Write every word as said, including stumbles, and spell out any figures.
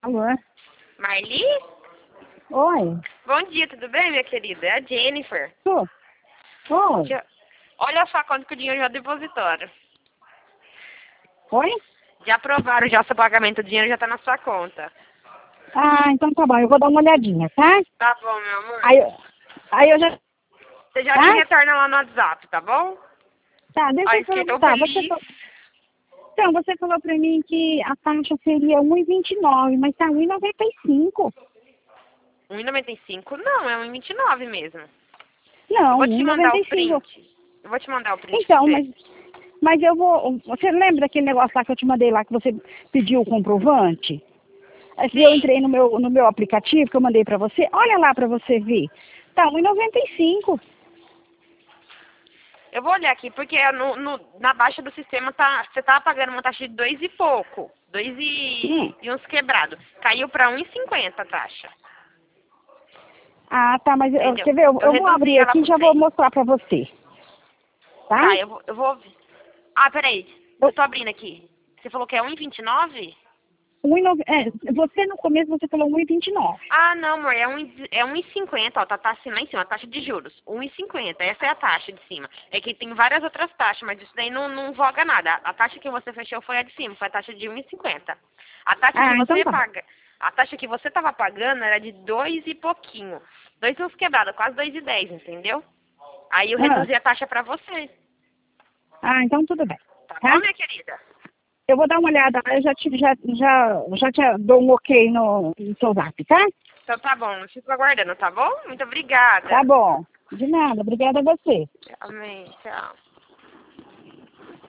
Alô? Marli? Oi? Bom dia, tudo bem, minha querida? É a Jennifer. Tô. Oi? Já- Olha só quanto que o dinheiro já depositaram. Oi? Já aprovaram já o seu pagamento, o dinheiro já tá na sua conta. Ah, então tá bom, eu vou dar uma olhadinha, tá? Tá bom, meu amor. Aí, eu- aí eu já... Você já Tá? me retorna lá no WhatsApp, tá bom? Tá, deixa Aí eu fiquei tão perguntar. Você feliz. falou... Então, você falou pra mim que a taxa seria um e vinte e nove, mas tá um e noventa e cinco. um e noventa e cinco? Não, é um e vinte e nove mesmo. Eu Não, vou te mandar o um e noventa e cinco. print. Eu vou te mandar o print pra Então, você. mas... Mas eu vou... Você lembra daquele negócio lá que eu te mandei lá, que você pediu o comprovante? Aí eu entrei no meu, no meu aplicativo que eu mandei pra você. Olha lá pra você ver. Tá um e noventa e cinco. Eu vou olhar aqui, porque no, no- na baixa do sistema tá, você tava pagando uma taxa de dois e pouco. Dois e, Hum. e uns quebrados. Caiu pra um e cinquenta a taxa. Ah, tá, mas eu, Entendeu? quer ver? Eu, Eu eu vou reduzi abrir ela aqui e por já vou cem. mostrar pra você. Tá? Tá, eu vou, eu vou... Ah, peraí. Eu, Eu tô abrindo aqui. Você falou que é um e vinte e nove? um e nove- é, você no começo você falou um e vinte e nove. Ah, não, amor. É um, e- é um e cinquenta, ó. Tá, tá assim lá em cima, a taxa de juros. Um e cinquenta. Essa é a taxa de cima. É que tem várias outras taxas, mas isso daí não, não voga nada. A taxa que você fechou foi a de cima, foi a taxa de um e cinquenta. A taxa que Ah, então você tá bom. paga... A taxa que você tava pagando era de dois e pouquinho. Dois e uns quebrados, quase dois e dez, entendeu? Aí eu Ah, reduzi a taxa pra você. ah, então tudo bem. Tá Tá? bom, minha querida? Eu vou dar uma olhada, eu já, te, já, já, já te dou um ok no, no seu zap, tá? Então tá bom, eu fico aguardando, tá bom? Muito Tá obrigada. bom. De nada, obrigada a você. Amém, tchau.